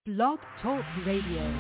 Blog Talk Radio.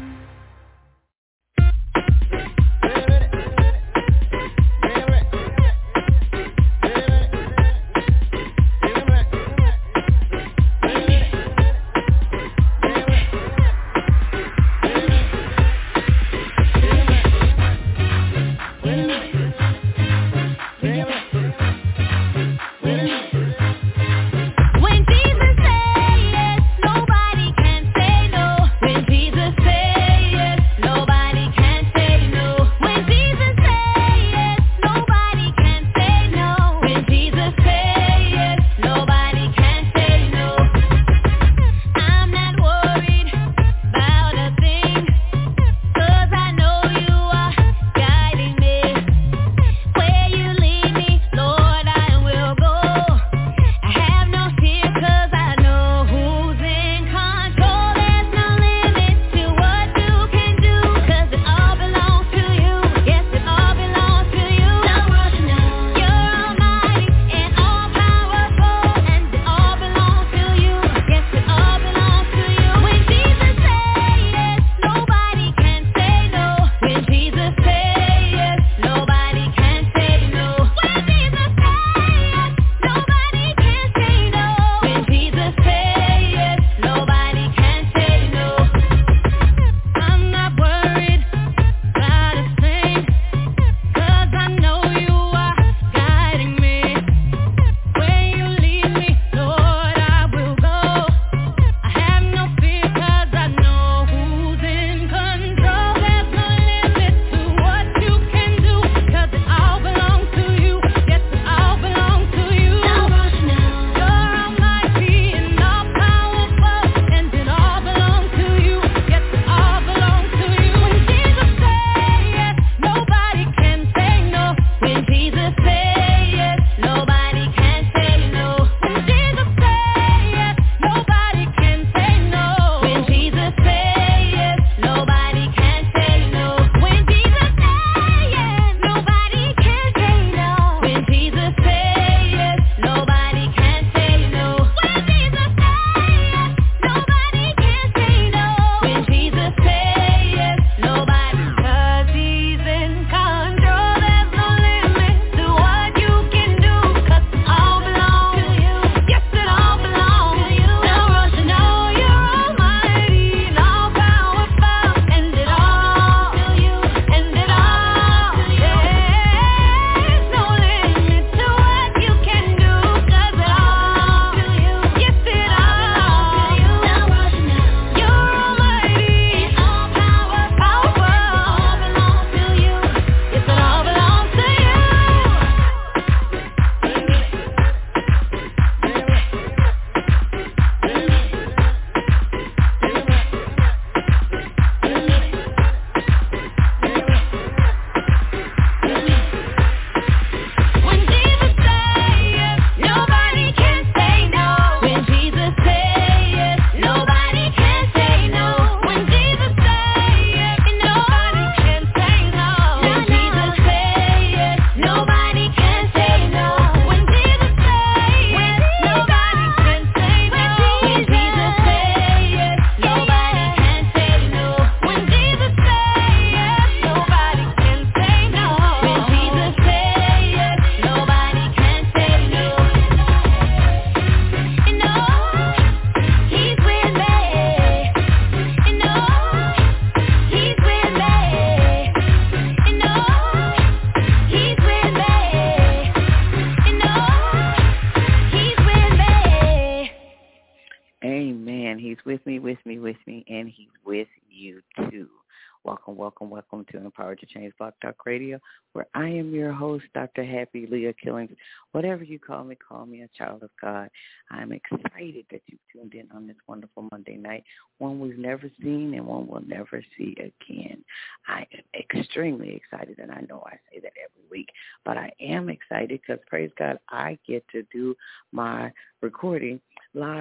Welcome to Empowered to Change Blog Talk Radio, where I am your host, Dr. Happy Leah Killings. Whatever you call me a child of God. I'm excited that you've tuned in on this wonderful Monday night, one we've never seen and one we'll never see again. I am extremely excited, and I know I say that every week, but I am excited because, praise God, I get to do my recording live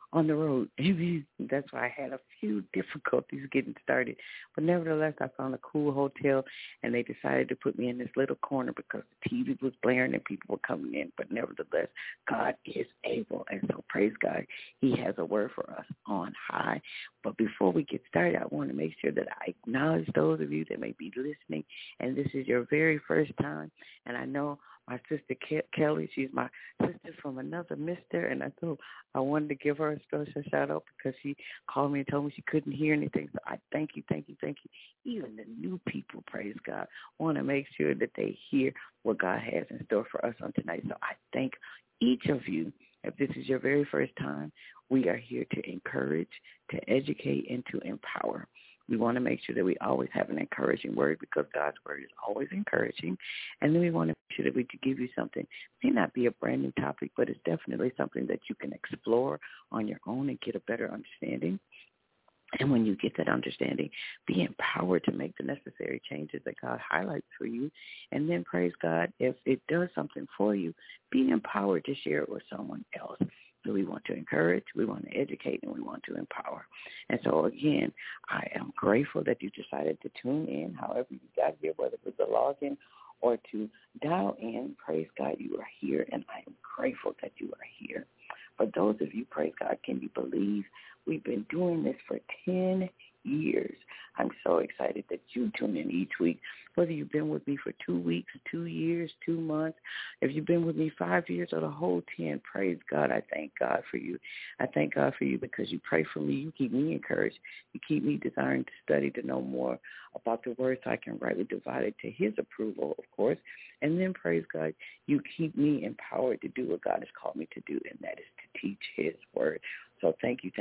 on the road. That's why I had a few difficulties getting started. But nevertheless, I found a cool hotel, and they decided to put me in this little corner because the TV was blaring and people were coming in. But nevertheless, God is able. And so praise God, he has a word for us on high. But before we get started, I want to make sure that I acknowledge those of you that may be listening, and this is your very first time. And I know my sister Kelly, she's my sister from another mister, and I thought I wanted to give her a special shout-out because she called me and told me she couldn't hear anything. So I thank you. Even the new people, praise God, want to make sure that they hear what God has in store for us on tonight. So I thank each of you. If this is your very first time, we are here to encourage, to educate, and to empower. We want to make sure that we always have an encouraging word because God's word is always encouraging. And then we want to make sure that we can give you something. It may not be a brand new topic, but it's definitely something that you can explore on your own and get a better understanding. And when you get that understanding, be empowered to make the necessary changes that God highlights for you. And then, praise God, if it does something for you, be empowered to share it with someone else. So we want to encourage, we want to educate, and we want to empower. And so, again, I am grateful that you decided to tune in, however you got here, whether it was a login or to dial in. Praise God, you are here, and I am grateful that you are here. For those of you, praise God, can you believe we've been doing this for 10 years? I'm so excited that you tune in each week, whether you've been with me for 2 weeks, 2 years, 2 months. If you've been with me 5 years or the whole 10, praise God. I thank God for you. I thank God for you because you pray for me. You keep me encouraged. You keep me desiring to study, to know more about the word so I can rightly divide it to his approval, of course. And then, praise God, you keep me empowered to do what God has called me to do, and that is to teach his word. So thank you.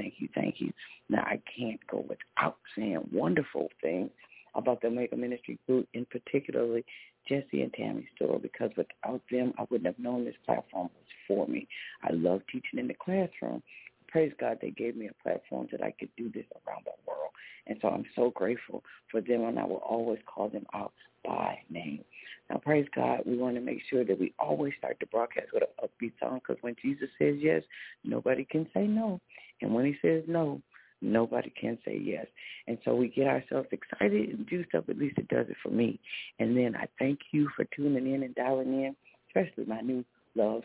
Now, I can't go without saying wonderful things about the Omega Ministry group, and particularly Jesse and Tammy Storer, because without them, I wouldn't have known this platform was for me. I love teaching in the classroom. Praise God, they gave me a platform that I could do this around the world. And so I'm so grateful for them, and I will always call them out by name. Now, praise God, we want to make sure that we always start the broadcast with an upbeat song, because when Jesus says yes, nobody can say no. And when he says no, nobody can say yes. And so we get ourselves excited and juiced up. At least it does it for me. And then I thank you for tuning in and dialing in, especially my new loves.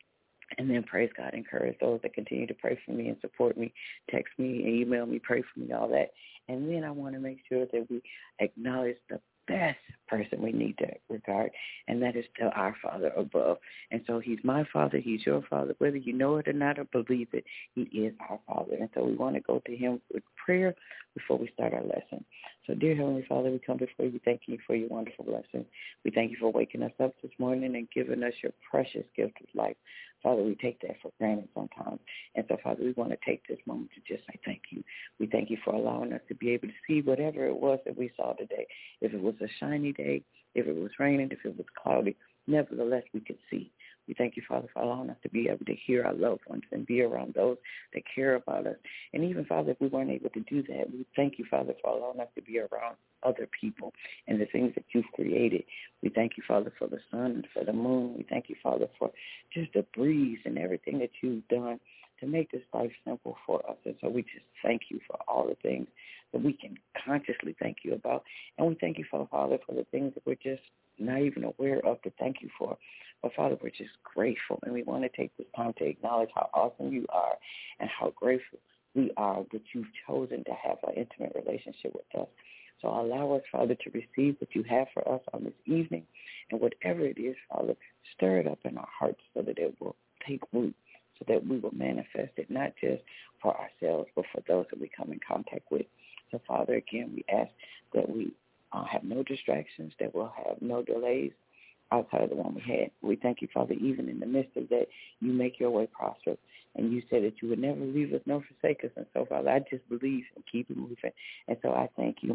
And then, praise God, encourage those that continue to pray for me and support me, text me, email me, pray for me, all that. And then I want to make sure that we acknowledge the best person we need to regard, and that is still our Father above. And so he's my Father, he's your Father. Whether you know it or not or believe it, he is our Father. And so we want to go to him with prayer before we start our lesson. So, dear Heavenly Father, we come before you, thanking you for your wonderful blessings. We thank you for waking us up this morning and giving us your precious gift of life. Father, we take that for granted sometimes. And so, Father, we want to take this moment to just say thank you. We thank you for allowing us to be able to see whatever it was that we saw today. If it was a shiny day, if it was raining, if it was cloudy, nevertheless, we could see. We thank you, Father, for allowing us to be able to hear our loved ones and be around those that care about us. And even, Father, if we weren't able to do that, we thank you, Father, for allowing us to be around other people and the things that you've created. We thank you, Father, for the sun and for the moon. We thank you, Father, for just the breeze and everything that you've done to make this life simple for us. And so we just thank you for all the things that we can consciously thank you about. And we thank you, Father, for the things that we're just not even aware of to thank you for. But, Father, we're just grateful, and we want to take this time to acknowledge how awesome you are and how grateful we are that you've chosen to have an intimate relationship with us. So allow us, Father, to receive what you have for us on this evening, and whatever it is, Father, stir it up in our hearts so that it will take root, so that we will manifest it, not just for ourselves, but for those that we come in contact with. So, Father, again, we ask that we have no distractions, that we'll have no delays outside of the one we had. We thank you, Father, even in the midst of that, you make your way prosperous. And you said that you would never leave us nor forsake us. And so, Father, I just believe and keep it moving. And so I thank you.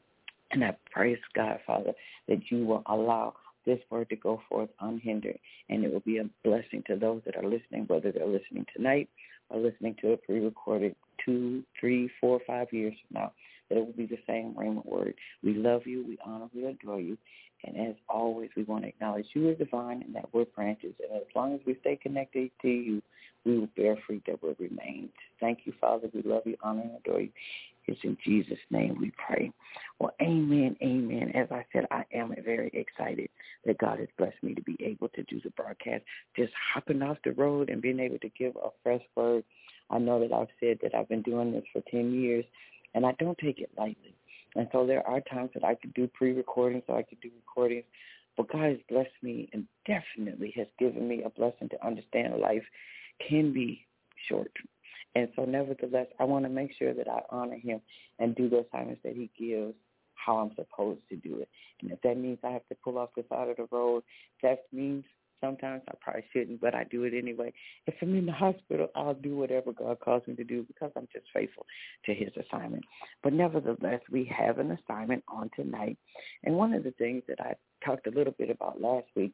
And I praise God, Father, that you will allow this word to go forth unhindered. And it will be a blessing to those that are listening, whether they're listening tonight or listening to it pre-recorded 2, 3, 4, 5 years from now. that it will be the same rhema word. We love you, we honor, we adore you. And as always, we want to acknowledge you as the vine and that we're branches. And as long as we stay connected to you, we will bear fruit that will remain. Thank you, Father. We love you, honor, and adore you. It's in Jesus' name we pray. Well, amen, amen. As I said, I am very excited that God has blessed me to be able to do the broadcast, just hopping off the road and being able to give a fresh word. I know that I've said that I've been doing this for 10 years, and I don't take it lightly. And so there are times that I could do pre-recordings or I could do recordings, but God has blessed me and definitely has given me a blessing to understand life can be short. And so nevertheless, I want to make sure that I honor him and do the assignments that he gives how I'm supposed to do it. And if that means I have to pull off the side of the road, that means sometimes I probably shouldn't, but I do it anyway. If I'm in the hospital, I'll do whatever God calls me to do because I'm just faithful to his assignment. But nevertheless, we have an assignment on tonight. And one of the things that I talked a little bit about last week,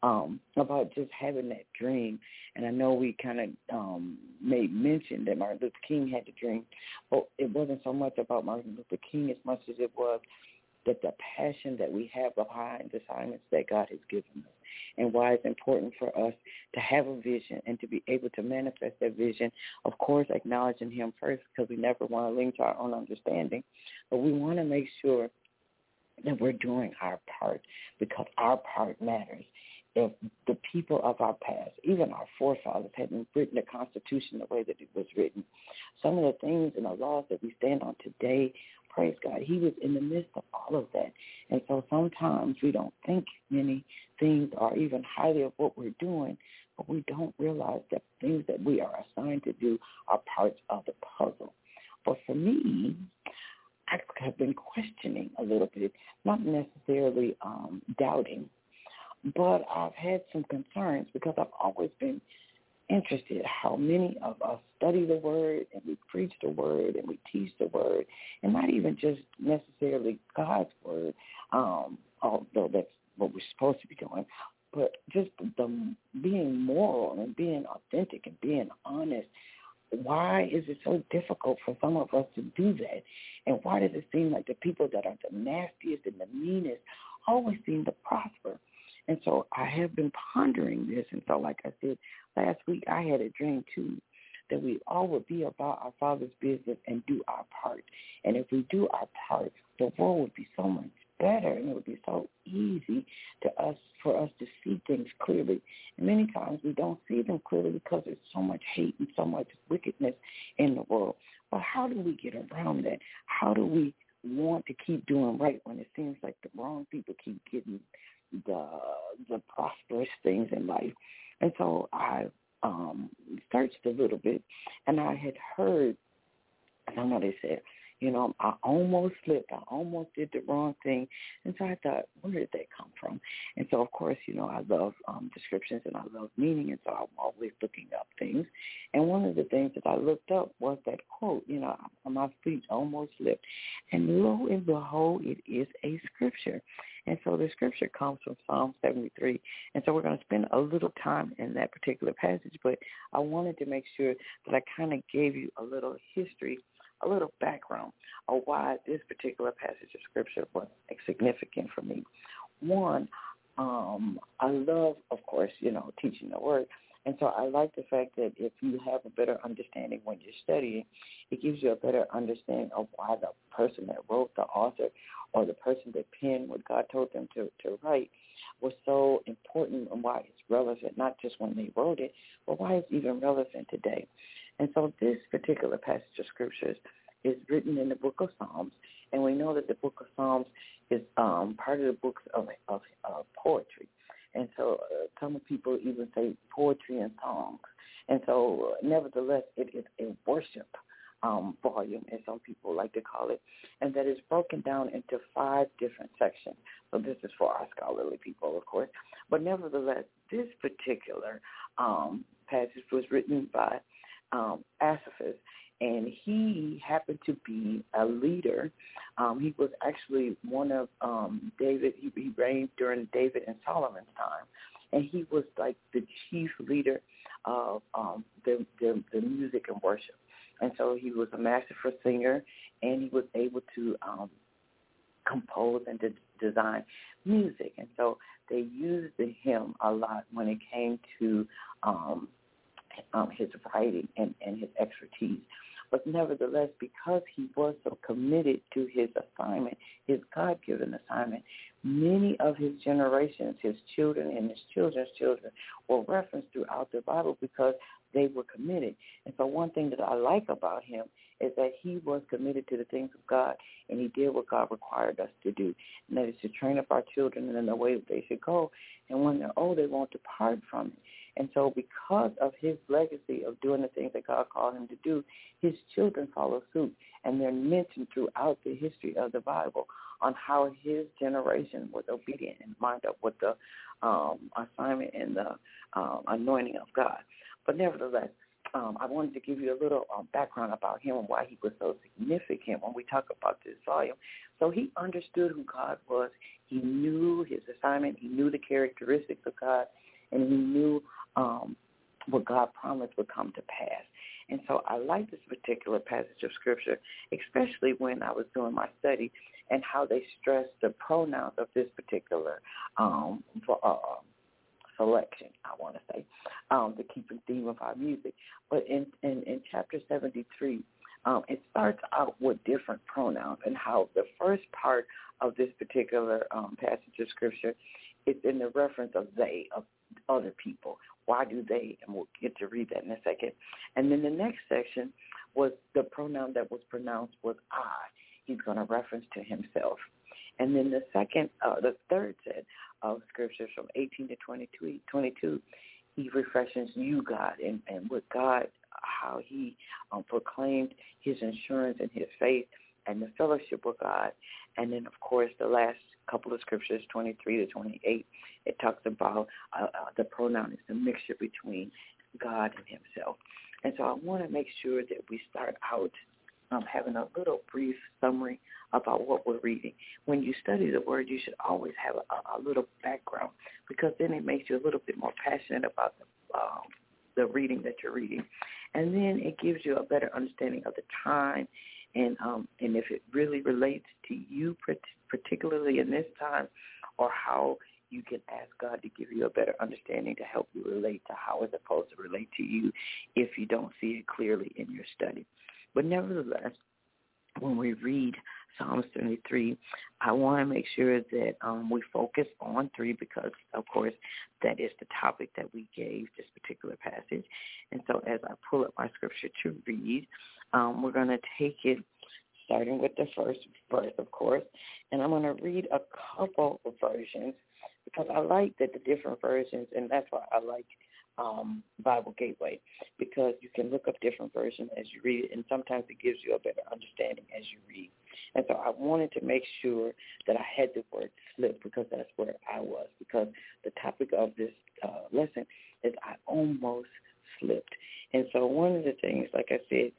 about just having that dream. And I know we kind of made mention that Martin Luther King had the dream, but it wasn't so much about Martin Luther King as much as it was that the passion that we have behind the assignments that God has given us, and why it's important for us to have a vision and to be able to manifest that vision, of course, acknowledging him first because we never want to lean to our own understanding, but we want to make sure that we're doing our part because our part matters. If the people of our past, even our forefathers, hadn't written the Constitution the way that it was written, some of the things and the laws that we stand on today, praise God, he was in the midst of all of that. And so sometimes we don't think many things or even highly of what we're doing, but we don't realize that things that we are assigned to do are parts of the puzzle. But for me, I have been questioning a little bit, not necessarily doubting, but I've had some concerns because I've always been interested how many of us study the word and we preach the word and we teach the word, and not even just necessarily God's word, although that's what we're supposed to be doing, but just the being moral and being authentic and being honest. Why is it so difficult for some of us to do that? And why does it seem like the people that are the nastiest and the meanest always seem to prosper? And so I have been pondering this. And so like I said, last week I had a dream too, that we all would be about our Father's business and do our part. And if we do our part, the world would be so much better, and it would be so easy for us to see things clearly. And many times we don't see them clearly because there's so much hate and so much wickedness in the world. But how do we get around that? How do we want to keep doing right when it seems like the wrong people keep getting the prosperous things in life? And so I searched a little bit, and I had heard somebody said, I almost slipped. I almost did the wrong thing. And so I thought, where did that come from? And so, of course, I love descriptions and I love meaning, and so I'm always looking up things. And one of the things that I looked up was that quote, my feet almost slipped. And lo and behold, it is a scripture. And so the scripture comes from Psalm 73. And so we're going to spend a little time in that particular passage, but I wanted to make sure that I kind of gave you a little history, a little background of why this particular passage of scripture was significant for me. One, I love, of course, teaching the word. And so I like the fact that if you have a better understanding when you're studying, it gives you a better understanding of why the person that wrote, the author, or the person that penned what God told them to write was so important, and why it's relevant, not just when they wrote it, but why it's even relevant today. And so this particular passage of scriptures is written in the book of Psalms, and we know that the book of Psalms is part of the books of poetry. And so some people even say poetry and songs. And so nevertheless, it is a worship volume, as some people like to call it, and that is broken down into 5 different sections. So this is for our scholarly people, of course. But nevertheless, this particular passage was written by Asaph, and he happened to be a leader. He was actually one of David. He reigned during David and Solomon's time, and he was like the chief leader of the music and worship. And so he was a masterful singer, and he was able to compose and design music. And so they used him a lot when it came to his writing and his expertise. But nevertheless, because he was so committed to his assignment, his God-given assignment, many of his generations, his children and his children's children, were referenced throughout the Bible because they were committed. And so one thing that I like about him is that he was committed to the things of God, and he did what God required us to do, and that is to train up our children in the way that they should go. And when they're old, they won't depart from it. And so because of his legacy of doing the things that God called him to do, his children follow suit, and they're mentioned throughout the history of the Bible on how his generation was obedient and lined up with the assignment and the anointing of God. But nevertheless, I wanted to give you a little background about him and why he was so significant when we talk about this volume. So he understood who God was. He knew his assignment. He knew the characteristics of God, and he knew what God promised would come to pass. And so I like this particular passage of Scripture, especially when I was doing my study and how they stressed the pronouns of this particular selection, I want to say, the keeping theme of our music. But in chapter 73, it starts out with different pronouns and how the first part of this particular passage of Scripture is in the reference of they, of other people. Why do they? And we'll get to read that in a second. And then the next section was the pronoun that was pronounced was I. He's going to reference to himself. And then the third set of scriptures from 18 to 22, he refreshes you, God, and with God, how he proclaimed his assurance and his faith and the fellowship with God. And then, of course, the last couple of scriptures, 23 to 28, it talks about the pronoun is the mixture between God and himself. And so I want to make sure that we start out having a little brief summary about what we're reading. When you study the word, you should always have a little background, because then it makes you a little bit more passionate about the reading that you're reading. And then it gives you a better understanding of the time and if it really relates to you particularly in this time, or how you can ask God to give you a better understanding to help you relate to how it's supposed to relate to you if you don't see it clearly in your study. But nevertheless, when we read Psalms 73, I want to make sure that we focus on 3 because, of course, that is the topic that we gave this particular passage. And so as I pull up my scripture to read, we're going to take it starting with the first verse, of course, and I'm going to read a couple of versions because I like that the different versions, and that's why I like Bible Gateway, because you can look up different versions as you read it, and sometimes it gives you a better understanding as you read. And so I wanted to make sure that I had the word slip because that's where I was, because the topic of this lesson is I almost slipped. And so one of the things, like I said,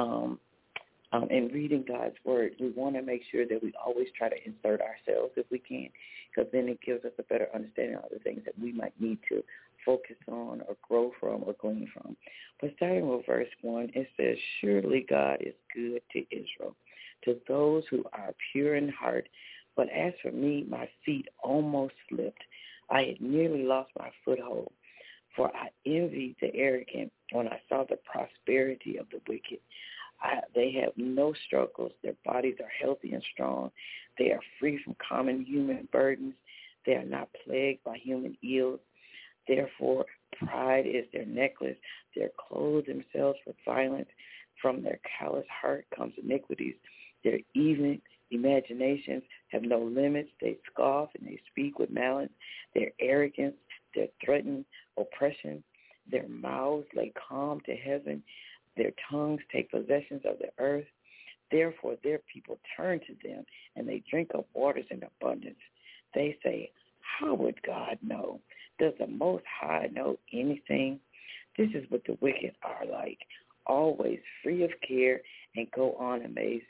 in reading God's word, we want to make sure that we always try to insert ourselves if we can, because then it gives us a better understanding of the things that we might need to focus on or grow from or glean from. But starting with verse 1, it says, surely God is good to Israel, to those who are pure in heart. But as for me, my feet almost slipped. I had nearly lost my foothold, for I envied the arrogant when I saw the prosperity of the wicked. They have no struggles. Their bodies are healthy and strong. They are free from common human burdens. They are not plagued by human ills. Therefore, pride is their necklace. They clothe themselves with violence. From their callous heart comes iniquities. Their evil imaginations have no limits. They scoff and they speak with malice. Their arrogance, their threatened oppression. Their mouths lay calm to heaven. Their tongues take possession of the earth. Therefore, their people turn to them, and they drink up waters in abundance. They say, how would God know? Does the Most High know anything? This is what the wicked are like, always free of care and go on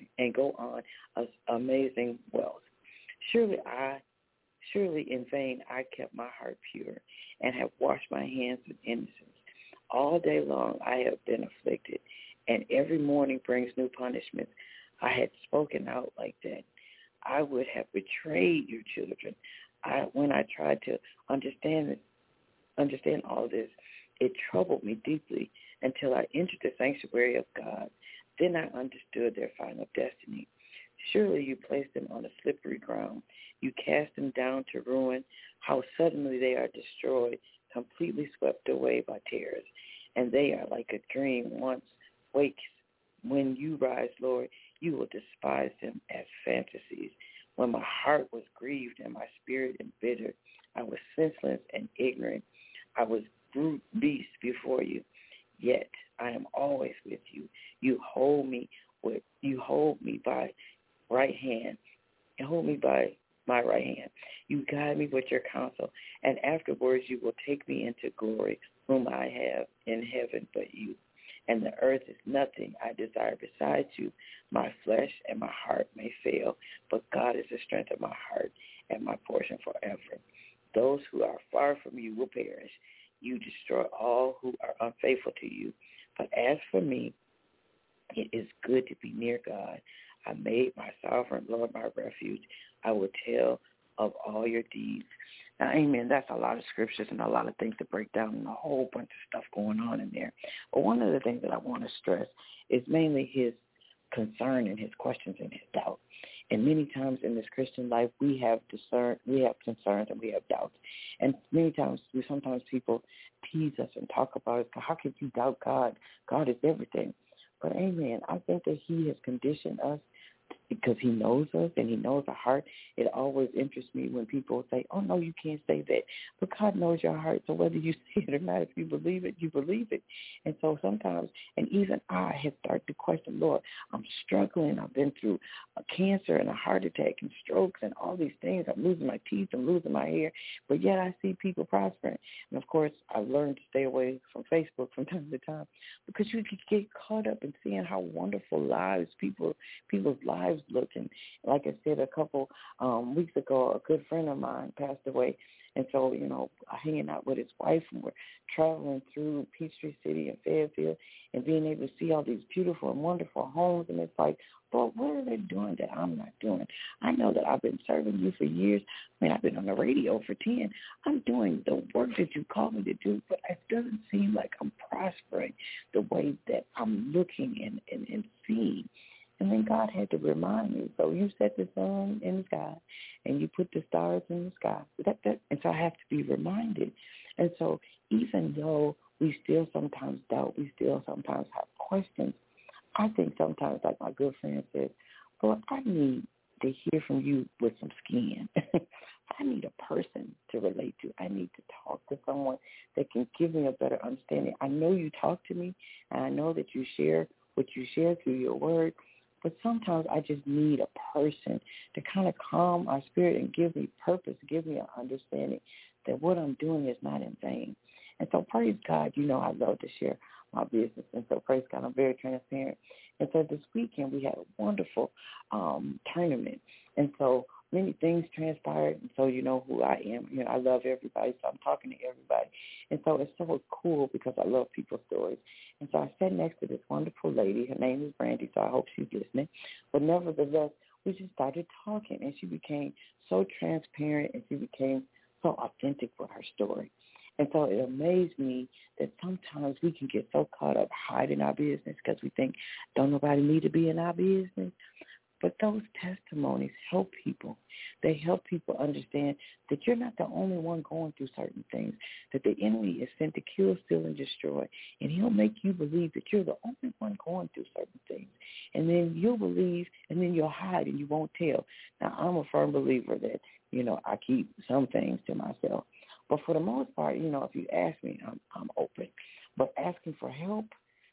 amazing wealth. Surely in vain I kept my heart pure and have washed my hands with innocence. All day long I have been afflicted, and every morning brings new punishments. I had spoken out like that, I would have betrayed your children. When I tried to understand all this, it troubled me deeply until I entered the sanctuary of God. Then I understood their final destiny. Surely you placed them on a slippery ground. You cast them down to ruin. How suddenly they are destroyed, completely swept away by terrors. And they are like a dream once wakes. When you rise, Lord, you will despise them as fantasies. When my heart was grieved and my spirit embittered, I was senseless and ignorant. I was brute beast before you. Yet I am always with you. You hold me by right hand. You hold me by my right hand. You guide me with your counsel, and afterwards you will take me into glory, whom I have in heaven but you. And the earth is nothing I desire besides you. My flesh and my heart may fail, but God is the strength of my heart and my portion forever. Those who are far from you will perish. You destroy all who are unfaithful to you. But as for me, it is good to be near God. I made my sovereign Lord my refuge. I will tell of all your deeds. Now, amen, that's a lot of scriptures and a lot of things to break down and a whole bunch of stuff going on in there. But one of the things that I want to stress is mainly his concern and his questions and his doubt. And many times in this Christian life, we have concerns and we have doubts. And many times, sometimes people tease us and talk about it. How can you doubt God? God is everything. But amen, I think that he has conditioned us because he knows us and he knows our heart. It always interests me when people say, oh, no, you can't say that. But God knows your heart, so whether you say it or not, if you believe it, you believe it. And so sometimes, and even I have started to question, Lord, I'm struggling. I've been through a cancer and a heart attack and strokes and all these things. I'm losing my teeth. I'm losing my hair. But yet I see people prospering. And, of course, I've learned to stay away from Facebook from time to time because you could get caught up in seeing how wonderful lives, people's lives look. And like I said a couple weeks ago, a good friend of mine passed away. And so, hanging out with his wife, and we're traveling through Peachtree City and Fayetteville and being able to see all these beautiful and wonderful homes. And it's like, Lord, what are they doing that I'm not doing? I know that I've been serving you for years. I mean, I've been on the radio for 10. I'm doing the work that you called me to do, but it doesn't seem like I'm prospering the way that I'm looking and seeing. And then God had to remind me, so you set the sun in the sky and you put the stars in the sky. And so I have to be reminded. And so even though we still sometimes doubt, we still sometimes have questions, I think sometimes, like my good friend said, Lord, I need to hear from you with some skin. I need a person to relate to. I need to talk to someone that can give me a better understanding. I know you talk to me, and I know that you share what you share through your word, but sometimes I just need a person to kind of calm my spirit and give me purpose, give me an understanding that what I'm doing is not in vain. And so praise God, I love to share my business. And so praise God, I'm very transparent. And so this weekend we had a wonderful tournament. And so many things transpired. And so you know who I am. I love everybody, so I'm talking to everybody. And so it's so cool because I love people's stories. And so I sat next to this wonderful lady. Her name is Brandy, so I hope she's listening. But nevertheless, we just started talking, and she became so transparent, and she became so authentic with her story. And so it amazed me that sometimes we can get so caught up hiding our business because we think, don't nobody need to be in our business. But those testimonies help people. They help people understand that you're not the only one going through certain things, that the enemy is sent to kill, steal, and destroy. And he'll make you believe that you're the only one going through certain things. And then you'll believe, and then you'll hide, and you won't tell. Now, I'm a firm believer that, I keep some things to myself. But for the most part, if you ask me, I'm open. But asking for help,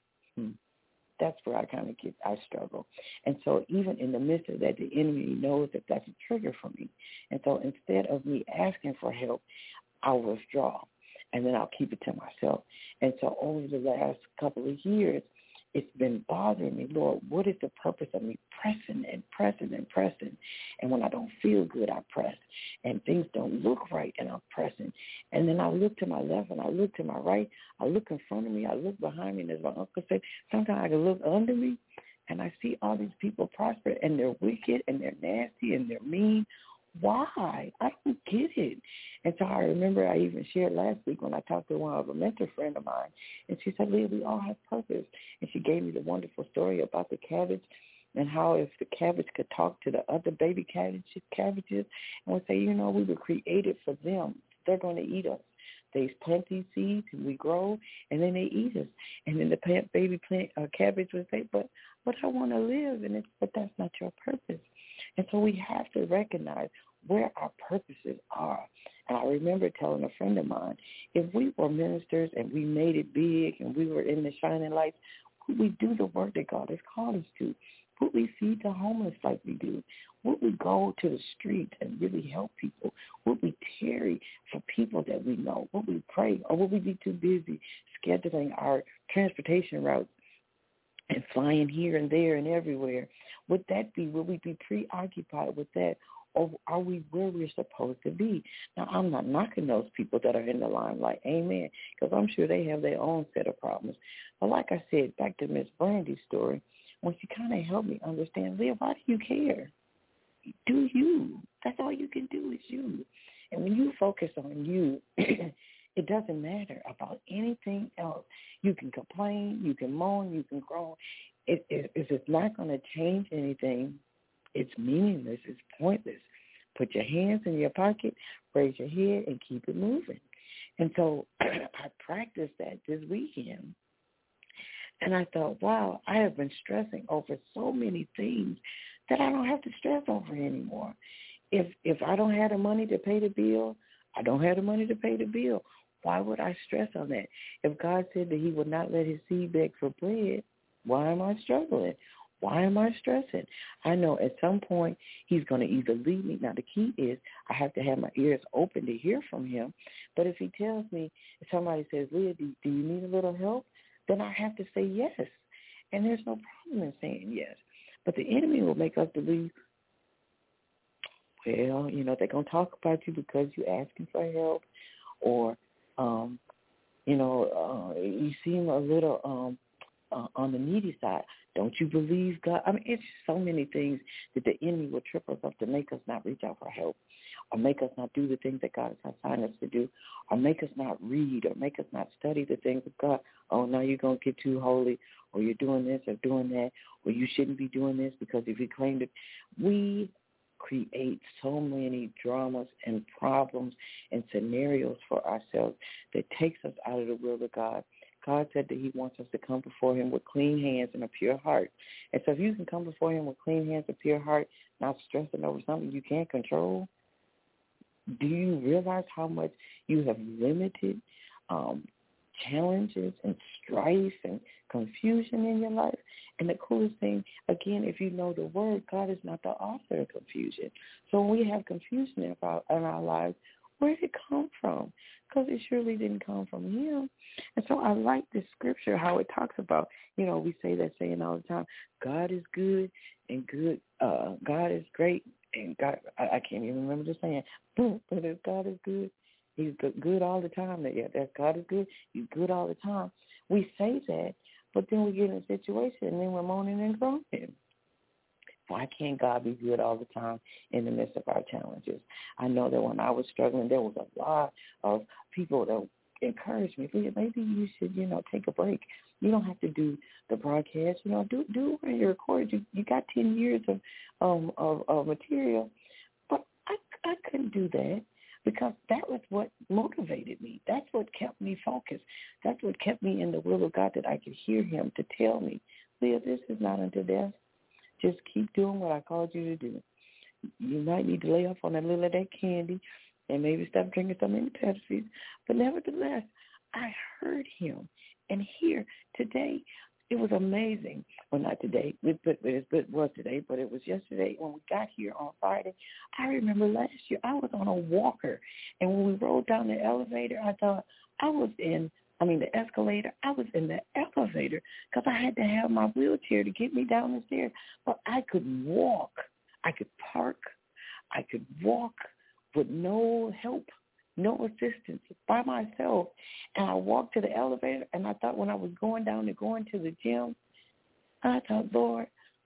that's where I struggle. And so even in the midst of that, the enemy knows that that's a trigger for me. And so instead of me asking for help, I'll withdraw, and then I'll keep it to myself. And so over the last couple of years, it's been bothering me, Lord, what is the purpose of me pressing and pressing and pressing? And when I don't feel good, I press. And things don't look right, and I'm pressing. And then I look to my left, and I look to my right. I look in front of me. I look behind me. And as my uncle said, sometimes I can look under me. and I see all these people prosper, and they're wicked, and they're nasty, and they're mean. Why? I don't get it. And so I remember I even shared last week when I talked to one of a mentor friend of mine, and she said, Leah, we all have purpose. And she gave me the wonderful story about the cabbage and how if the cabbage could talk to the other baby cabbages and would say, we were created for them. They're going to eat us. They plant these seeds and we grow, and then they eat us. And then the baby cabbage would say, but I want to live, but that's not your purpose. And so we have to recognize where our purposes are. And I remember telling a friend of mine, if we were ministers and we made it big and we were in the shining lights, would we do the work that God has called us to? Would we feed the homeless like we do? Would we go to the streets and really help people? Would we tarry for people that we know? Would we pray? Or would we be too busy scheduling our transportation routes and flying here and there and everywhere? Would we be preoccupied with that? Or are we where we're supposed to be? Now, I'm not knocking those people that are in the limelight, amen, because I'm sure they have their own set of problems. But like I said, back to Miss Brandy's story, when she kind of helped me understand, Leah, why do you care? Do you. That's all you can do is you. And when you focus on you, it doesn't matter about anything else. You can complain, you can moan, you can groan. If it's not going to change anything, it's meaningless, it's pointless. Put your hands in your pocket, raise your head, and keep it moving. And so I practiced that this weekend. And I thought, wow, I have been stressing over so many things that I don't have to stress over anymore. If I don't have the money to pay the bill, I don't have the money to pay the bill. Why would I stress on that? If God said that he would not let his seed beg for bread, why am I struggling? Why am I stressing? I know at some point he's going to either lead me. Now, the key is I have to have my ears open to hear from him. But if he tells me, if somebody says, Leah, do you need a little help? Then I have to say yes. And there's no problem in saying yes. But the enemy will make us believe, well, they're going to talk about you because you're asking for help, or, you seem a little on the needy side. Don't you believe God? I mean, it's so many things that the enemy will trip us up to make us not reach out for help, or make us not do the things that God has assigned us to do, or make us not read, or make us not study the things of God. Oh, now you're going to get too holy, or you're doing this or doing that, or you shouldn't be doing this because if you claim it. We create so many dramas and problems and scenarios for ourselves that takes us out of the will of God. God said that he wants us to come before him with clean hands and a pure heart. And so if you can come before him with clean hands and a pure heart, not stressing over something you can't control, do you realize how much you have limited challenges and strife and confusion in your life? And the coolest thing, again, if you know the word, God is not the author of confusion. So when we have confusion in our lives, where did it come from? Because it surely didn't come from him. And so I like this scripture, how it talks about, we say that saying all the time, God is good and good. God is great and God, I can't even remember the saying, but if God is good, he's good all the time. Yeah, that God is good, he's good all the time. We say that, but then we get in a situation and then we're moaning and groaning. Why can't God be good all the time in the midst of our challenges? I know that when I was struggling, there was a lot of people that encouraged me. Maybe you should, take a break. You don't have to do the broadcast. Do when you record. You got 10 years of material. But I couldn't do that because that was what motivated me. That's what kept me focused. That's what kept me in the will of God, that I could hear him to tell me, Leah, this is not unto death. Just keep doing what I called you to do. You might need to lay off on a little of that candy and maybe stop drinking some of the Pepsis. But nevertheless, I heard him. And here today, it was amazing. Well, not today. It was today, but it was yesterday when we got here on Friday. I remember last year I was on a walker. And when we rolled down the elevator, I thought I was the escalator. I was in the elevator because I had to have my wheelchair to get me down the stairs. But I could walk. I could park. I could walk with no help, no assistance, by myself. And I walked to the elevator, and I thought when I was going down to the gym, I thought, Lord,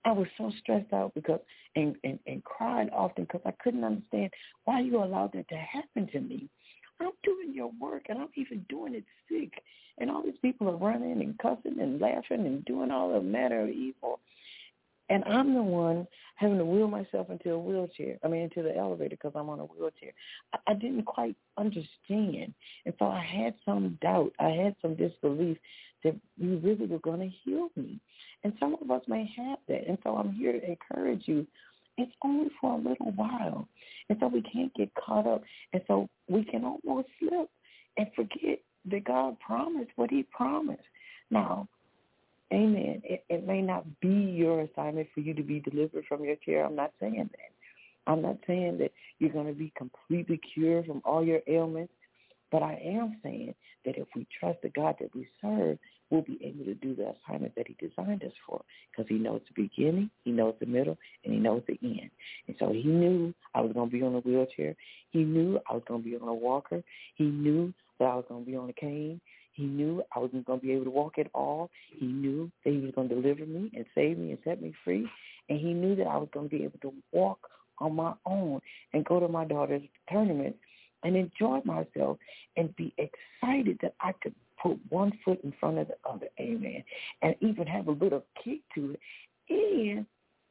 I was so stressed out because and cried often because I couldn't understand why you allowed that to happen to me. I'm doing your work, and I'm even doing it sick. And all these people are running and cussing and laughing and doing all the manner of evil. And I'm the one having to wheel myself into into the elevator because I'm on a wheelchair. I didn't quite understand. And so I had some doubt. I had some disbelief that you really were going to heal me. And some of us may have that. And so I'm here to encourage you. It's only for a little while. And so we can't get caught up. And so we can almost slip and forget that God promised what he promised. Now, amen, it may not be your assignment for you to be delivered from your chair. I'm not saying that. I'm not saying that you're going to be completely cured from all your ailments. But I am saying that if we trust the God that we serve, we'll be able to do the assignment that he designed us for, because he knows the beginning, he knows the middle, and he knows the end. And so he knew I was going to be on a wheelchair. He knew I was going to be on a walker. He knew that I was going to be on a cane. He knew I wasn't going to be able to walk at all. He knew that he was going to deliver me and save me and set me free. And he knew that I was going to be able to walk on my own and go to my daughter's tournament and enjoy myself and be excited that I could put one foot in front of the other, amen, and even have a little kick to it.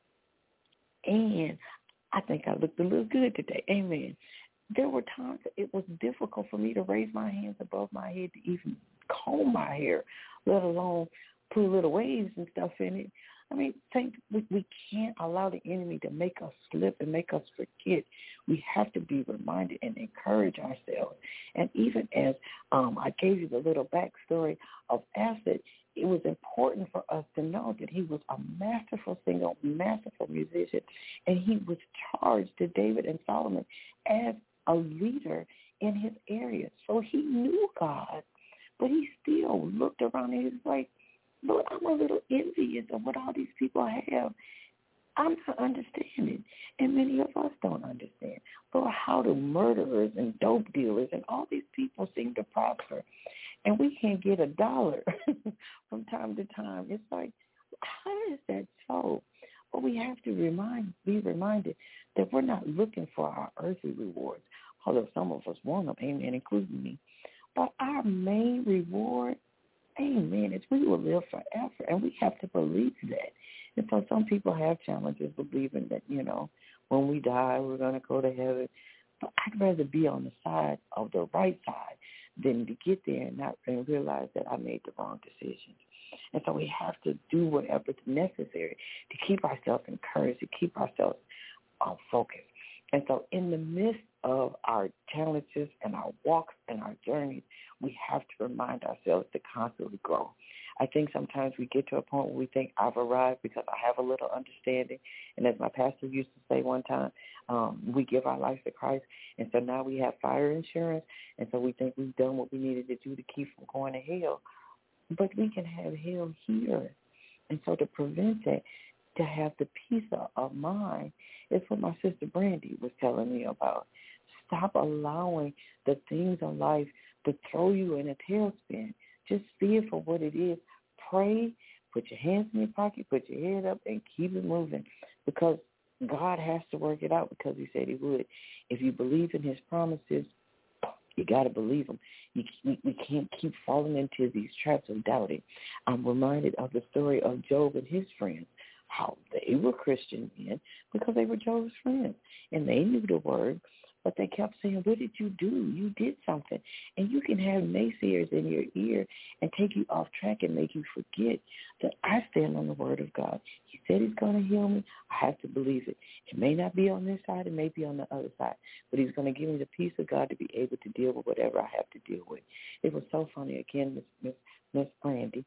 And I think I looked a little good today, amen. There were times that it was difficult for me to raise my hands above my head to even comb my hair, let alone put little waves and stuff in it. I mean, we can't allow the enemy to make us slip and make us forget. We have to be reminded and encourage ourselves. And even as I gave you the little backstory of Acid, it was important for us to know that he was a masterful singer, masterful musician, and he was charged to David and Solomon as a leader in his area. So he knew God, but he still looked around and he was like, Lord, I'm a little envious of what all these people have. I'm not understanding, and many of us don't understand. Lord, how do murderers and dope dealers and all these people seem to prosper, and we can't get $1 from time to time? It's like, how is that so? But we have to be reminded that we're not looking for our earthly rewards, although some of us want them, amen, including me. But our main reward, amen, is we will live forever, and we have to believe that. And so some people have challenges believing that, when we die, we're going to go to heaven. But I'd rather be on the side of the right side than to get there and realize that I made the wrong decisions. And so we have to do whatever's necessary to keep ourselves encouraged, to keep ourselves focused. And so in the midst of our challenges and our walks and our journeys, we have to remind ourselves to constantly grow. I think sometimes we get to a point where we think I've arrived because I have a little understanding. And as my pastor used to say one time, we give our life to Christ. And so now we have fire insurance. And so we think we've done what we needed to do to keep from going to hell. But we can have hell here. And so to prevent that, to have the peace of mind, is what my sister Brandy was telling me about. Stop allowing the things of life to throw you in a tailspin. Just see it for what it is. Pray, put your hands in your pocket, put your head up, and keep it moving, because God has to work it out, because he said he would. If you believe in his promises, you got to believe them. We can't keep falling into these traps of doubting. I'm reminded of the story of Job and his friends, how they were Christian men because they were Job's friends, and they knew the word, but they kept saying, what did you do? You did something. And you can have naysayers in your ear and take you off track and make you forget that I stand on the word of God. He said he's going to heal me. I have to believe it. It may not be on this side. It may be on the other side. But he's going to give me the peace of God to be able to deal with whatever I have to deal with. It was so funny. Again, Miss Brandy,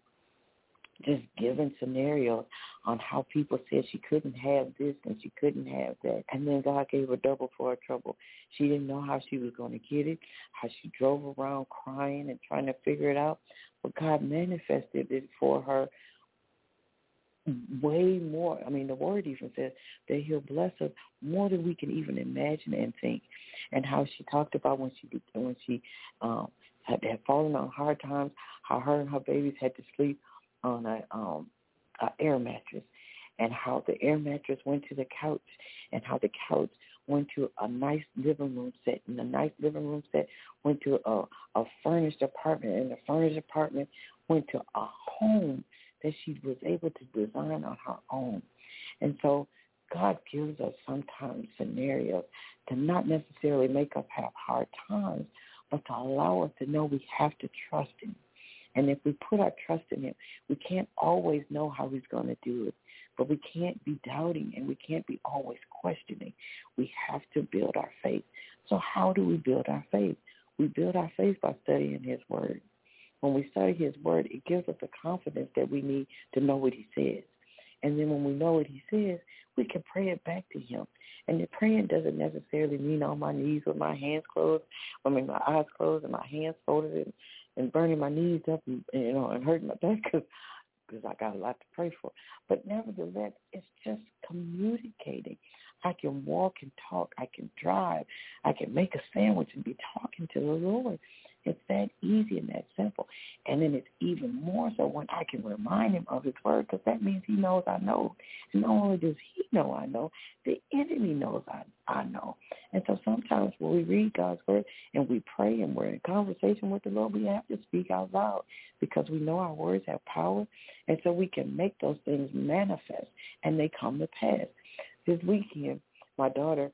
just giving scenarios on how people said she couldn't have this and she couldn't have that. And then God gave her double for her trouble. She didn't know how she was going to get it, how she drove around crying and trying to figure it out. But God manifested it for her way more. I mean, the word even says that he'll bless us more than we can even imagine and think. And how she talked about when she had fallen on hard times, how her and her babies had to sleep on a air mattress. and how the air mattress went to the couch, and how the couch went to a nice living room set, and the nice living room set went to a furnished apartment, and the furnished apartment went to a home that she was able to design on her own. And so God gives us sometimes scenarios to not necessarily make us have hard times, but to allow us to know we have to trust him. And if we put our trust in him, we can't always know how he's going to do it, but we can't be doubting and we can't be always questioning. We have to build our faith. So how do we build our faith? We build our faith by studying his word. When we study his word, it gives us the confidence that we need to know what he says. And then when we know what he says, we can pray it back to him. And the praying doesn't necessarily mean on my knees with my hands closed, my eyes closed and my hands folded and burning my knees up and hurting my back because I got a lot to pray for. But nevertheless, it's just communicating. I can walk and talk. I can drive. I can make a sandwich and be talking to the Lord. It's that easy and that simple. And then it's even more so when I can remind him of his word, because that means he knows I know. And not only does he know I know, the enemy knows I know. And so sometimes when we read God's word and we pray and we're in conversation with the Lord, we have to speak out loud because we know our words have power. And so we can make those things manifest and they come to pass. This weekend, my daughter,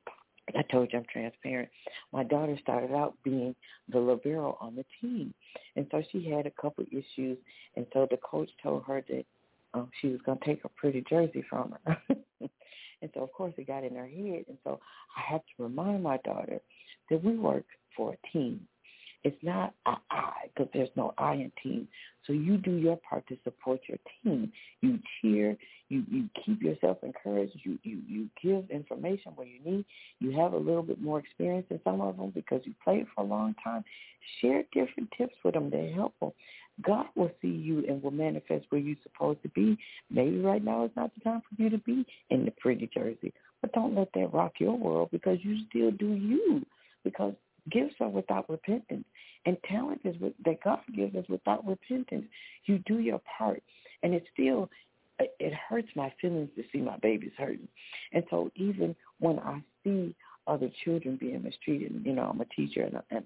I told you I'm transparent. My daughter started out being the libero on the team. And so she had a couple issues. And so the coach told her that she was going to take a pretty jersey from her. And so, of course, it got in her head. And so I have to remind my daughter that we work for a team. It's not I, because there's no I in team. So you do your part to support your team. You cheer. You keep yourself encouraged. You give information where you need. You have a little bit more experience than some of them because you played for a long time. Share different tips with them that help them. God will see you and will manifest where you're supposed to be. Maybe right now is not the time for you to be in the pretty jersey. But don't let that rock your world because you still do you. Because gifts are without repentance. And talent is that God gives us without repentance. You do your part. And it hurts my feelings to see my babies hurting. And so even when I see other children being mistreated, I'm a teacher and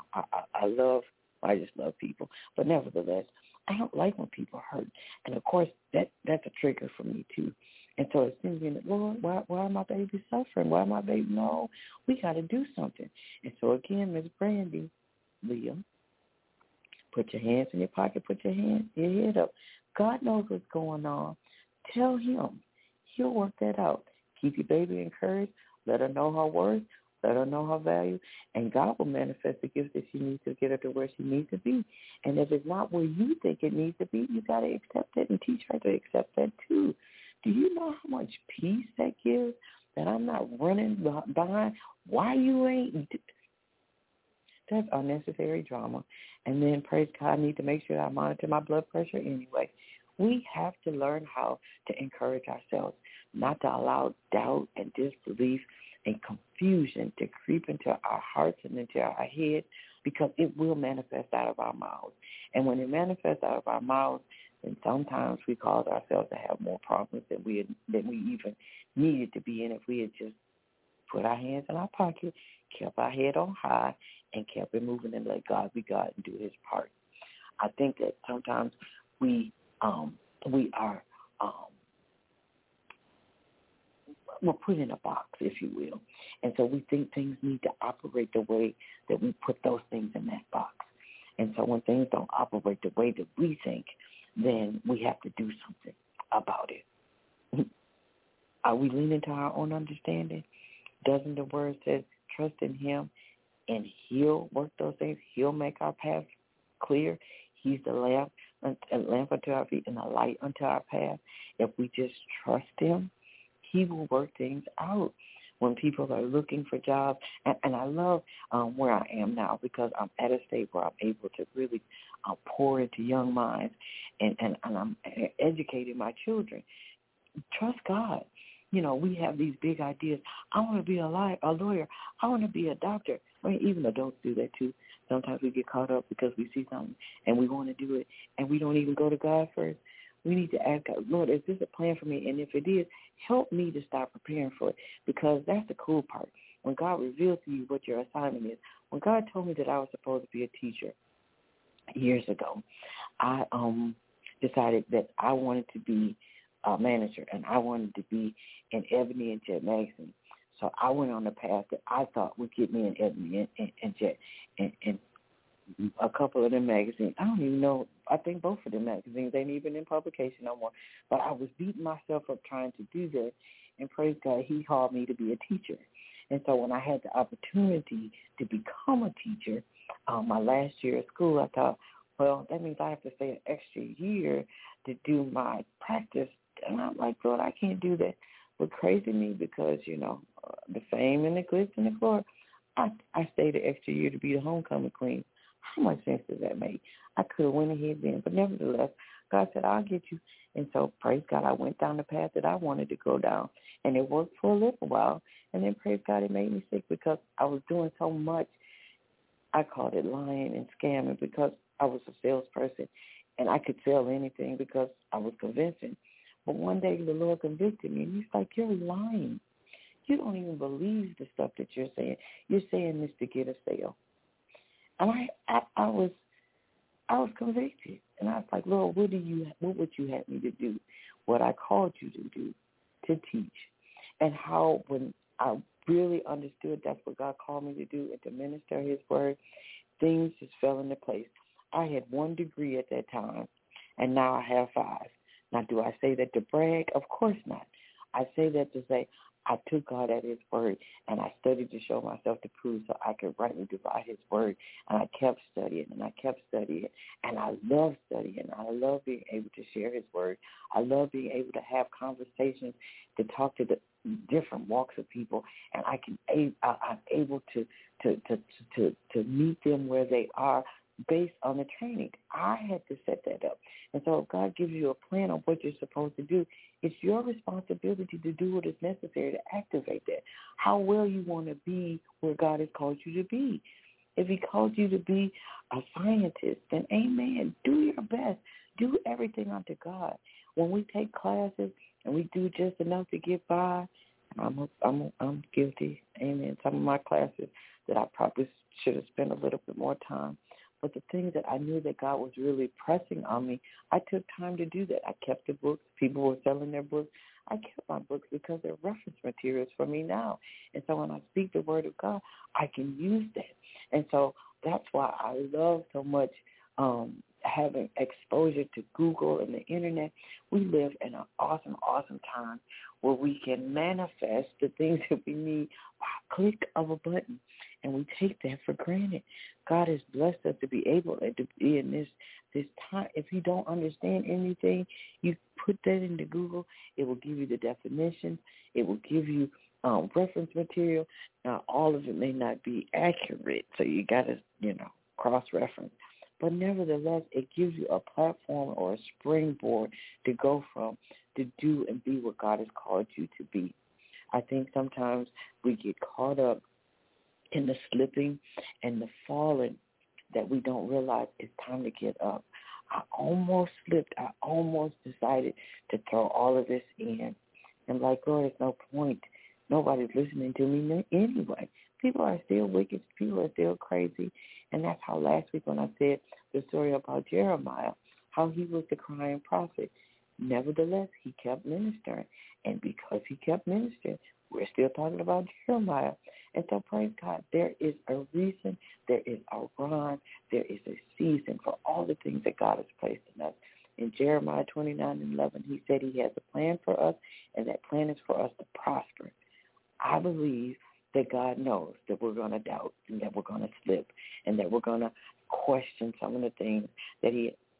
I just love people. But nevertheless, I don't like when people hurt. And, of course, that's a trigger for me, too. And so it's thinking, Lord, why are my babies suffering? Why my baby? No, we got to do something. And so, again, Ms. Brandy, Leah, put your hands in your pocket, put your head up. God knows what's going on. Tell him. He'll work that out. Keep your baby encouraged. Let her know her worth. Let her know her value. And God will manifest the gifts that she needs to get her to where she needs to be. And if it's not where you think it needs to be, you got to accept it and teach her to accept that too. Do you know how much peace that gives? That I'm not running behind. Why you ain't? That's unnecessary drama. And then, praise God, I need to make sure I monitor my blood pressure anyway. We have to learn how to encourage ourselves, not to allow doubt and disbelief and confusion to creep into our hearts and into our head, because it will manifest out of our mouths. And when it manifests out of our mouths, then sometimes we cause ourselves to have more problems than we even needed to be in if we had just put our hands in our pocket, kept our head on high, and kept it moving and let God be God and do his part. I think that sometimes we're put in a box, if you will. And so we think things need to operate the way that we put those things in that box. And so when things don't operate the way that we think, then we have to do something about it. Are we leaning to our own understanding? Doesn't the word say trust in him and he'll work those things? He'll make our path clear. He's the lamp unto our feet and the light unto our path. If we just trust him, he will work things out. When people are looking for jobs, and I love where I am now because I'm at a state where I'm able to really pour into young minds, and I'm educating my children. Trust God. We have these big ideas. I want to be a lawyer. I want to be a doctor. I mean, even adults do that too. Sometimes we get caught up because we see something and we want to do it, and we don't even go to God first. We need to ask God, Lord, is this a plan for me? And if it is, help me to start preparing for it, because that's the cool part. When God reveals to you what your assignment is. When God told me that I was supposed to be a teacher years ago, I decided that I wanted to be a manager, and I wanted to be in Ebony and Jet magazine. So I went on the path that I thought would get me in Ebony and Jet. And a couple of them magazines, I don't even know, I think both of them magazines ain't even in publication no more. But I was beating myself up trying to do that, and praise God, he called me to be a teacher. And so when I had the opportunity to become a teacher, my last year of school, I thought, well, that means I have to stay an extra year to do my practice. And I'm like, Lord, I can't do that. But crazy me, because, the fame and the glitz and the glory, I stayed an extra year to be the homecoming queen. How much sense does that make? I could have went ahead then, but nevertheless, God said, I'll get you. And so, praise God, I went down the path that I wanted to go down, and it worked for a little while. And then, praise God, it made me sick because I was doing so much. I called it lying and scamming, because I was a salesperson, and I could sell anything because I was convincing. But one day the Lord convicted me, and he's like, you're lying. You don't even believe the stuff that you're saying. You're saying this to get a sale. And I was convicted, and I was like, Lord, what would you have me to do? What I called you to do, to teach. And how when I really understood that's what God called me to do, and to minister his word, things just fell into place. I had 1 degree at that time, and now I have 5. Now, do I say that to brag? Of course not. I say that to say I took God at his word, and I studied to show myself to prove so I could rightly divide his word. And I kept studying, and I kept studying, and I love studying. I love being able to share his word. I love being able to have conversations, to talk to the different walks of people, and I'm able to meet them where they are based on the training. I had to set that up. And so if God gives you a plan on what you're supposed to do, it's your responsibility to do what is necessary to activate that. How well you want to be where God has called you to be. If he called you to be a scientist, then amen. Do your best. Do everything unto God. When we take classes and we do just enough to get by, I'm guilty. Amen. Some of my classes that I probably should have spent a little bit more time. But the things that I knew that God was really pressing on me, I took time to do that. I kept the books. People were selling their books. I kept my books because they're reference materials for me now. And so when I speak the word of God, I can use that. And so that's why I love so much having exposure to Google and the Internet. We live in an awesome, awesome time where we can manifest the things that we need by a click of a button. And we take that for granted. God has blessed us to be able to be in this time. If you don't understand anything, you put that into Google. It will give you the definition. It will give you reference material. Now, all of it may not be accurate, so you got to, cross-reference. But nevertheless, it gives you a platform or a springboard to go from, to do and be what God has called you to be. I think sometimes we get caught up in the slipping and the falling that we don't realize it's time to get up. I almost slipped. I almost decided to throw all of this in. And like, Lord, there's no point. Nobody's listening to me anyway. People are still wicked. People are still crazy. And that's how last week when I said the story about Jeremiah, how he was the crying prophet. Nevertheless, he kept ministering. And because he kept ministering, we're still talking about Jeremiah. And so, praise God, there is a reason, there is a rhyme, there is a season for all the things that God has placed in us. In Jeremiah 29:11, he said he has a plan for us, and that plan is for us to prosper. I believe that God knows that we're going to doubt and that we're going to slip and that we're going to question some of the things that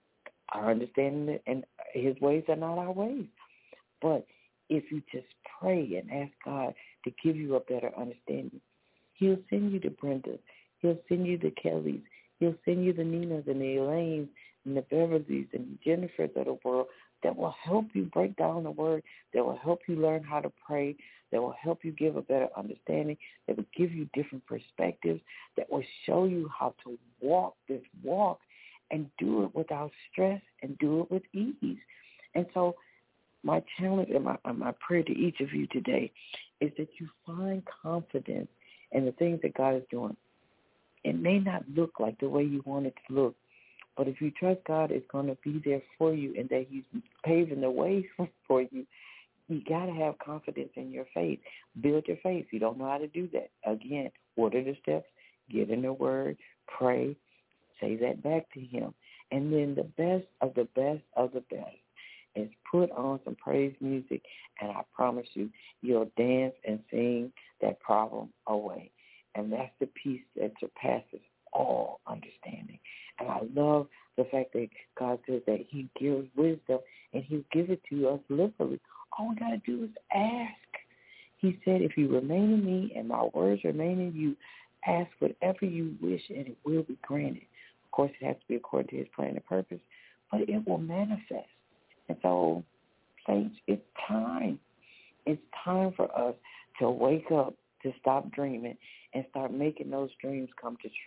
our understanding and his ways are not our ways. But if you just pray and ask God to give you a better understanding, he'll send you the Brendas. He'll send you the Kellys. He'll send you the Ninas and the Elaines and the Beverleys and the Jennifers of the world that will help you break down the word, that will help you learn how to pray, that will help you give a better understanding, that will give you different perspectives, that will show you how to walk this walk and do it without stress and do it with ease. And so my challenge and my prayer to each of you today is that you find confidence in the things that God is doing. It may not look like the way you want it to look, but if you trust God, it's going to be there for you and that he's paving the way for you. You got to have confidence in your faith. Build your faith. You don't know how to do that. Again, order the steps, get in the Word, pray, say that back to him. And then the best of the best of the best is put on some praise music, and I promise you, you'll dance and sing that problem away. And that's the peace that surpasses all understanding. And I love the fact that God says that he gives wisdom, and he'll give it to us liberally. All we got to do is ask. He said, if you remain in me and my words remain in you, ask whatever you wish, and it will be granted. Of course, it has to be according to his plan and purpose, but it will manifest. And so, saints, it's time. It's time for us to wake up, to stop dreaming, and start making those dreams come to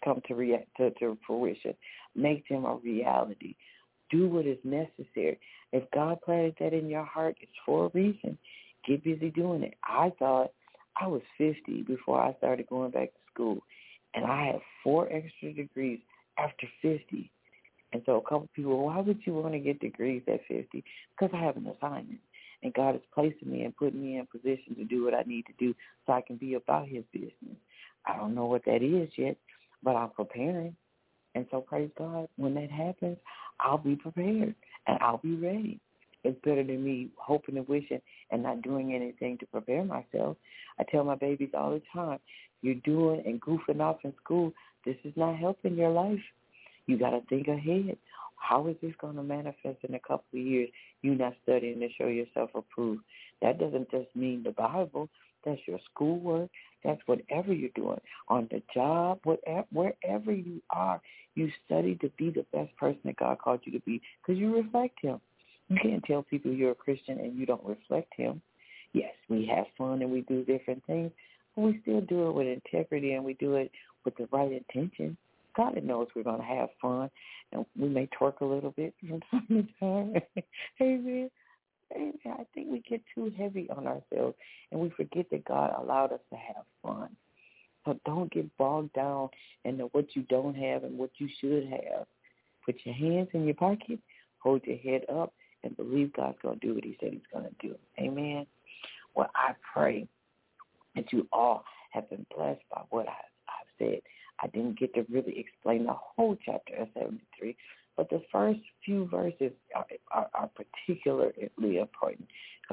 fruition. Make them a reality. Do what is necessary. If God planted that in your heart, it's for a reason. Get busy doing it. I thought I was 50 before I started going back to school, and I had 4 extra degrees after 50. And so a couple people, why would you want to get degrees at 50? Because I have an assignment, and God is placing me and putting me in position to do what I need to do so I can be about his business. I don't know what that is yet, but I'm preparing. And so praise God, when that happens, I'll be prepared and I'll be ready. It's better than me hoping and wishing and not doing anything to prepare myself. I tell my babies all the time, you're doing and goofing off in school. This is not helping your life. You got to think ahead. How is this going to manifest in a couple of years? You're not studying to show yourself approved. That doesn't just mean the Bible. That's your schoolwork. That's whatever you're doing. On the job, wherever you are, you study to be the best person that God called you to be because you reflect him. You can't tell people you're a Christian and you don't reflect him. Yes, we have fun and we do different things, but we still do it with integrity and we do it with the right intention. God knows we're going to have fun, and we may twerk a little bit from time to time. Amen. Amen. I think we get too heavy on ourselves, and we forget that God allowed us to have fun. So don't get bogged down in what you don't have and what you should have. Put your hands in your pocket, hold your head up, and believe God's going to do what he said he's going to do. Amen. Well, I pray that you all have been blessed by what I've said. I didn't get to really explain the whole chapter of 73, but the first few verses are particularly important.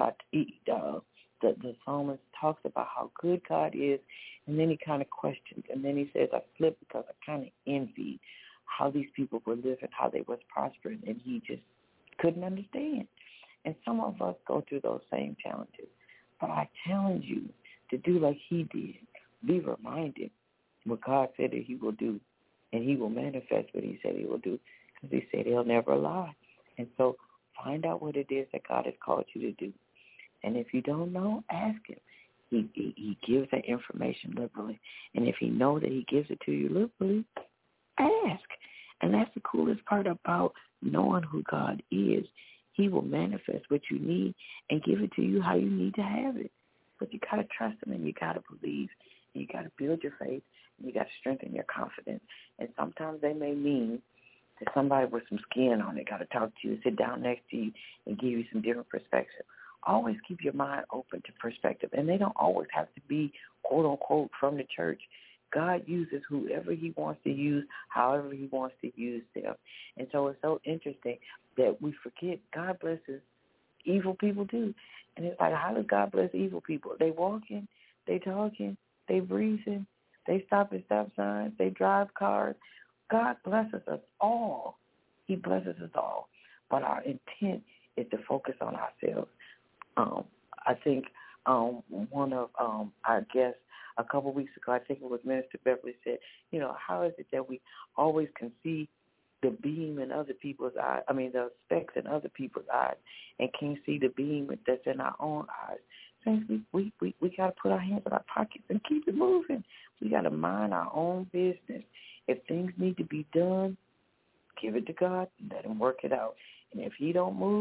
The psalmist talks about how good God is, and then he kind of questions, and then he says, I slipped because I kind of envied how these people were living, how they was prospering, and he just couldn't understand. And some of us go through those same challenges, but I challenge you to do like he did. Be reminded what God said that he will do, and he will manifest what he said he will do, because he said he'll never lie. And so find out what it is that God has called you to do. And if you don't know, ask him. He gives that information liberally. And if he knows that he gives it to you liberally, ask. And that's the coolest part about knowing who God is. He will manifest what you need and give it to you how you need to have it. But you got to trust him, and you got to believe, and you got to build your faith, and you got to strengthen your confidence. And sometimes they may mean that somebody with some skin on it got to talk to you, sit down next to you, and give you some different perspective. Always keep your mind open to perspective. And they don't always have to be, quote, unquote, from the church. God uses whoever he wants to use, however he wants to use them. And so it's so interesting that we forget God blesses evil people too. And it's like, how does God bless evil people? They walking, they talking, they breathing, they stop at stop signs, they drive cars. God blesses us all. He blesses us all. But our intent is to focus on ourselves. I think one of our guests a couple of weeks ago, I think it was Minister Beverly, said, how is it that we always can see the beam in other people's eyes, the specks in other people's eyes, and can't see the beam that's in our own eyes? Saints, we got to put our hands in our pockets and keep it moving. We got to mind our own business. If things need to be done, give it to God and let him work it out. And if he don't move,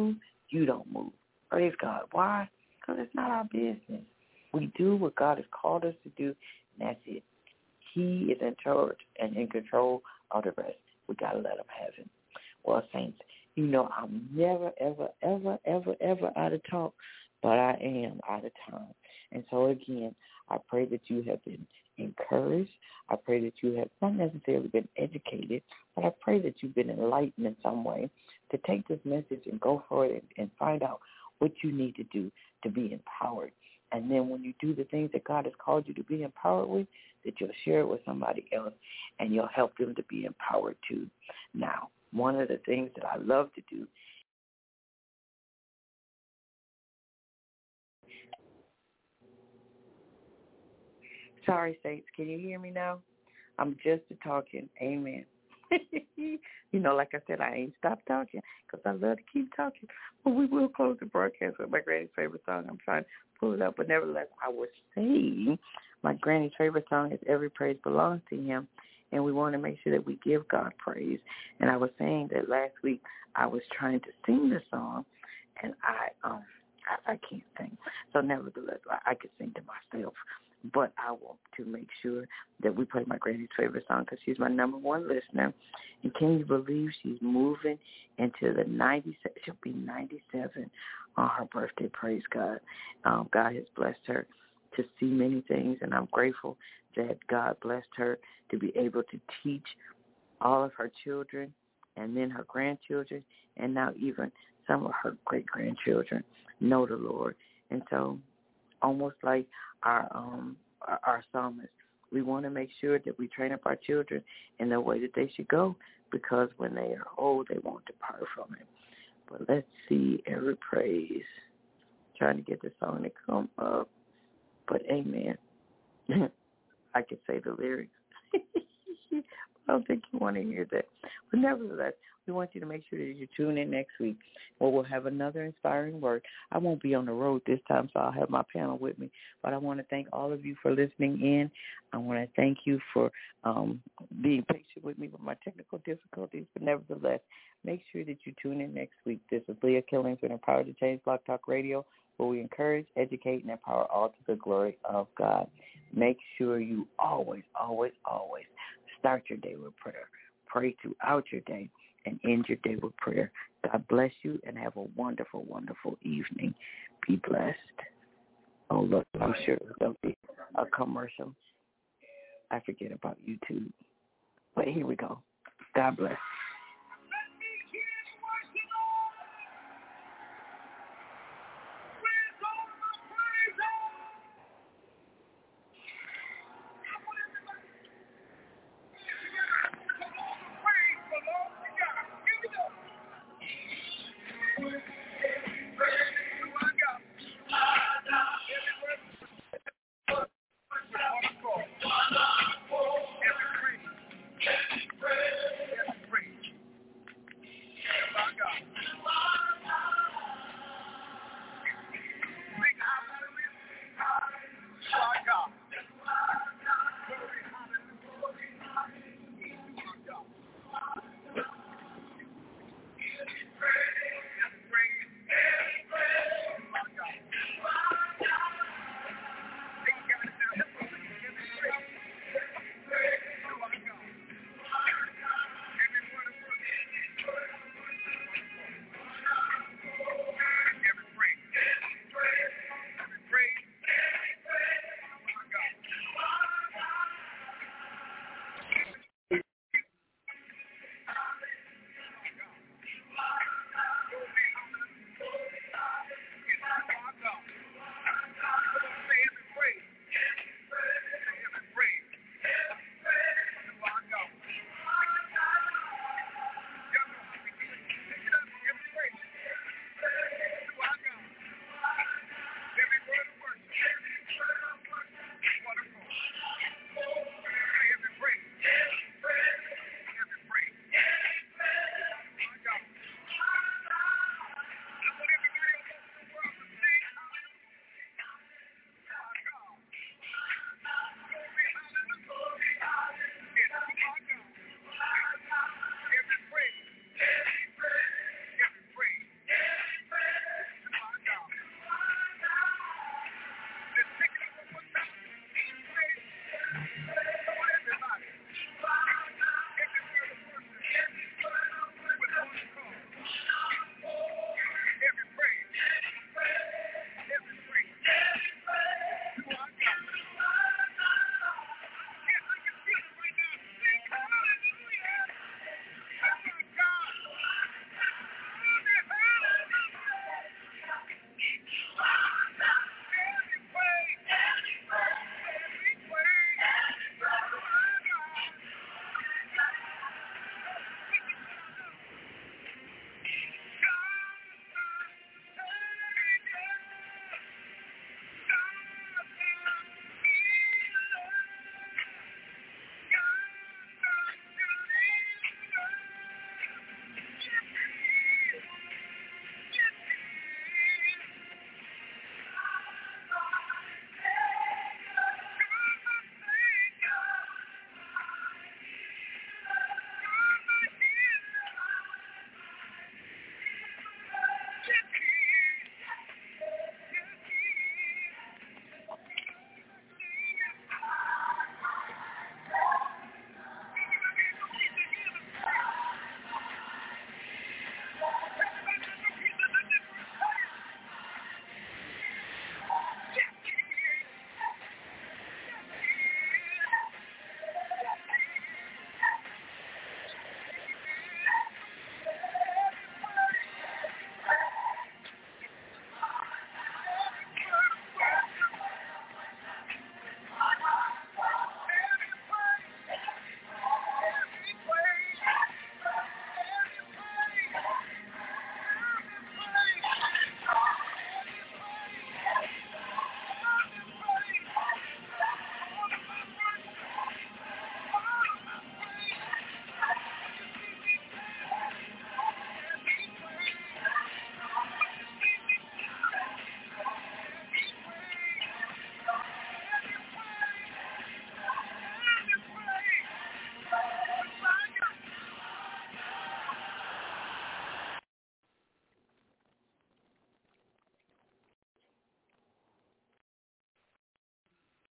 you don't move. Praise God. Why? Because it's not our business. We do what God has called us to do, and that's it. He is in charge and in control of the rest. We got to let him have him. Well, saints, I'm never, ever, ever, ever, ever out of talk, but I am out of time. And so, again, I pray that you have been encouraged. I pray that you have not necessarily been educated, but I pray that you've been enlightened in some way to take this message and go for it and find out what you need to do to be empowered. And then when you do the things that God has called you to be empowered with, that you'll share it with somebody else and you'll help them to be empowered too. Now, one of the things that I love to do Sorry, Saints, can you hear me now? I'm just talking. Amen. Like I said, I ain't stopped talking because I love to keep talking. But we will close the broadcast with my granny's favorite song. I'm trying to pull it up, but nevertheless, I was saying my granny's favorite song is Every Praise Belongs to Him, and we want to make sure that we give God praise. And I was saying that last week I was trying to sing the song, and I can't sing. So nevertheless, I could sing to myself. But I want to make sure that we play my granny's favorite song because she's my number one listener. And can you believe she's moving into the 97? She'll be 97 on her birthday. Praise God. God has blessed her to see many things, and I'm grateful that God blessed her to be able to teach all of her children and then her grandchildren and now even some of her great-grandchildren know the Lord. And so almost like our psalmist, we want to make sure that we train up our children in the way that they should go because when they are old, they won't depart from it. But let's see, Every Praise. Trying to get the song to come up. But amen. I could say the lyrics. I don't think you want to hear that. But nevertheless, we want you to make sure that you tune in next week where we'll have another inspiring word. I won't be on the road this time, so I'll have my panel with me. But I want to thank all of you for listening in. I want to thank you for being patient with me with my technical difficulties. But nevertheless, make sure that you tune in next week. This is Leah Killings with Empower to Change Blog Talk Radio, where we encourage, educate, and empower all to the glory of God. Make sure you always, always, always start your day with prayer. Pray throughout your day and end your day with prayer. God bless you and have a wonderful, wonderful evening. Be blessed. Oh, look, I'm sure there'll be a commercial. I forget about YouTube. But here we go. God bless.